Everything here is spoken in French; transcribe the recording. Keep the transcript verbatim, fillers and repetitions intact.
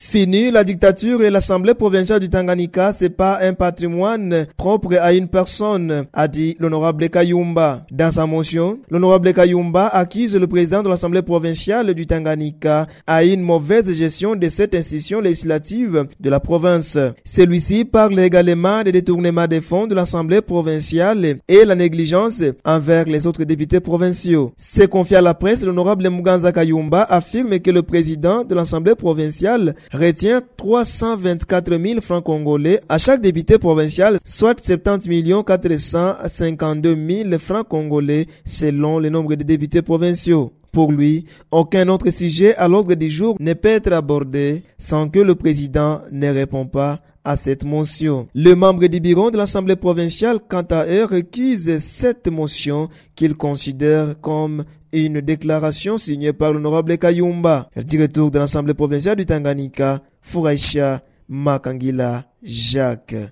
Fini la dictature et l'Assemblée provinciale du Tanganyika, c'est pas un patrimoine propre à une personne, a dit l'honorable Kayumba. Dans sa motion, l'honorable Kayumba accuse le président de l'Assemblée provinciale du Tanganyika à une mauvaise gestion de cette institution législative de la province. Celui-ci parle également des détournements des fonds de l'Assemblée provinciale et la négligence envers les autres députés provinciaux. C'est confié à la presse, l'honorable Muganza Kayumba affirme que le président de l'Assemblée provinciale retient trois cent vingt-quatre mille francs congolais à chaque député provincial, soit soixante-dix millions quatre cent cinquante-deux mille francs congolais selon le nombre de députés provinciaux. Pour lui, aucun autre sujet à l'ordre du jour ne peut être abordé sans que le président ne réponde pas à cette motion. Le membre du bureau de l'Assemblée provinciale, quant à eux, récuse cette motion qu'il considère comme une déclaration signée par l'honorable Kayumba. Le directeur de l'Assemblée provinciale du Tanganyika, Furaisha Makangila Jacques.